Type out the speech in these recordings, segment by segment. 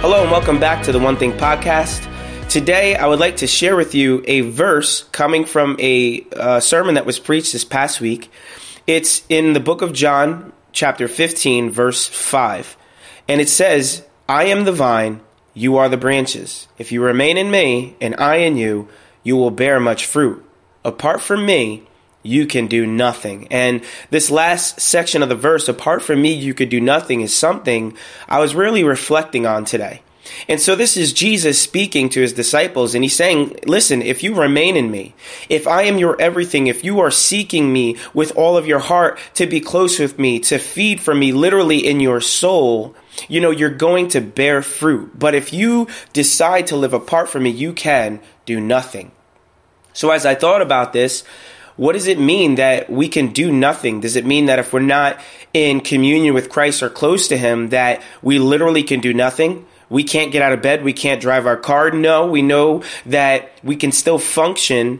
Hello and welcome back to the One Thing Podcast. Today I would like to share with you a verse coming from a sermon that was preached this past week. It's in the book of John, chapter 15, verse 5. And it says, "I am the vine, you are the branches. If you remain in me and I in you, you will bear much fruit. Apart from me, you can do nothing." And this last section of the verse, "apart from me, you could do nothing," is something I was really reflecting on today. And so this is Jesus speaking to his disciples, and he's saying, listen, if you remain in me, if I am your everything, if you are seeking me with all of your heart to be close with me, to feed from me literally in your soul, you're going to bear fruit. But if you decide to live apart from me, you can do nothing. So as I thought about this, what does it mean that we can do nothing? Does it mean that if we're not in communion with Christ or close to him, that we literally can do nothing? We can't get out of bed. We can't drive our car. No, we know that we can still function,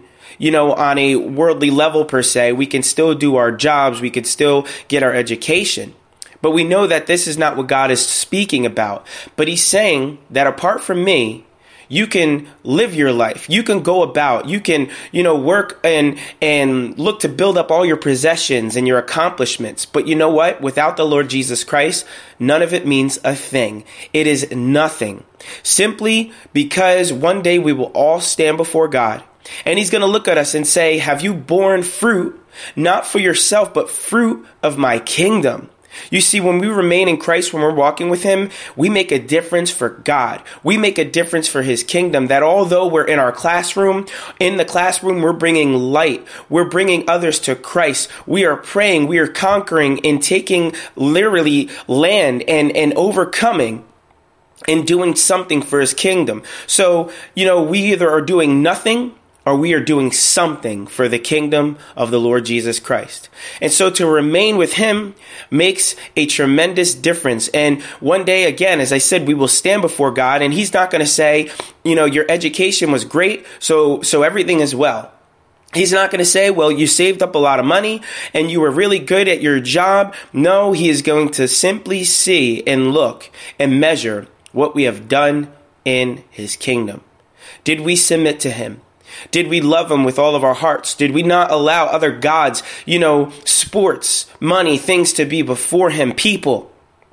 on a worldly level per se. We can still do our jobs. We can still get our education. But we know that this is not what God is speaking about. But he's saying that apart from me, you can live your life. You can go about. You can, work and look to build up all your possessions and your accomplishments. But you know what? Without the Lord Jesus Christ, none of it means a thing. It is nothing. Simply because one day we will all stand before God. And he's going to look at us and say, have you borne fruit, not for yourself, but fruit of my kingdom? You see, when we remain in Christ, when we're walking with him, we make a difference for God. We make a difference for his kingdom, that although we're in our classroom, in the classroom, we're bringing light. We're bringing others to Christ. We are praying. We are conquering and taking literally land and overcoming and doing something for his kingdom. So, we either are doing nothing or we are doing something for the kingdom of the Lord Jesus Christ. And so to remain with him makes a tremendous difference. And one day, again, as I said, we will stand before God, and he's not going to say, your education was great, so everything is well. He's not going to say, well, you saved up a lot of money and you were really good at your job. No, he is going to simply see and look and measure what we have done in his kingdom. Did we submit to him? Did we love him with all of our hearts? Did we not allow other gods, sports, money, things to be before him, people?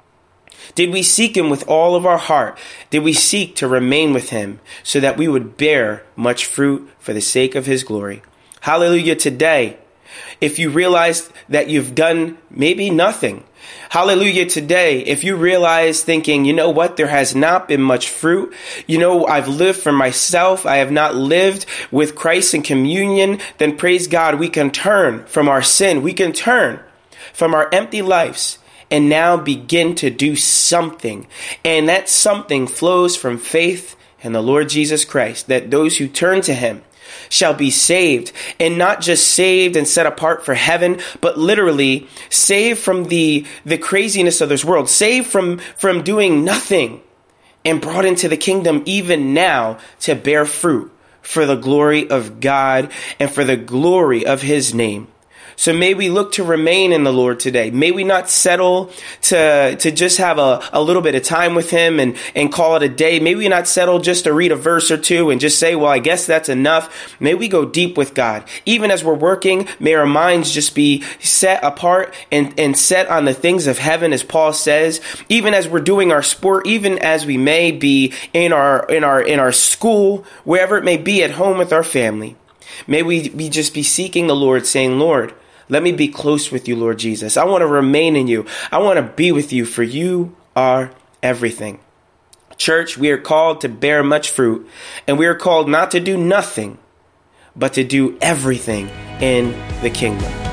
Did we seek him with all of our heart? Did we seek to remain with him so that we would bear much fruit for the sake of his glory? Hallelujah today. If you realize that you've done maybe nothing, hallelujah today. If you realize thinking, there has not been much fruit. I've lived for myself. I have not lived with Christ in communion. Then praise God, we can turn from our sin. We can turn from our empty lives and now begin to do something. And that something flows from faith in the Lord Jesus Christ, that those who turn to him shall be saved, and not just saved and set apart for heaven, but literally saved from the craziness of this world, saved from doing nothing, and brought into the kingdom even now to bear fruit for the glory of God and for the glory of his name. So may we look to remain in the Lord today. May we not settle to just have a little bit of time with him and call it a day. May we not settle just to read a verse or two and just say, well, I guess that's enough. May we go deep with God. Even as we're working, may our minds just be set apart and set on the things of heaven, as Paul says. Even as we're doing our sport, even as we may be in our school, wherever it may be, at home with our family. May we just be seeking the Lord, saying, Lord, let me be close with you, Lord Jesus. I want to remain in you. I want to be with you, for you are everything. Church, we are called to bear much fruit, and we are called not to do nothing, but to do everything in the kingdom.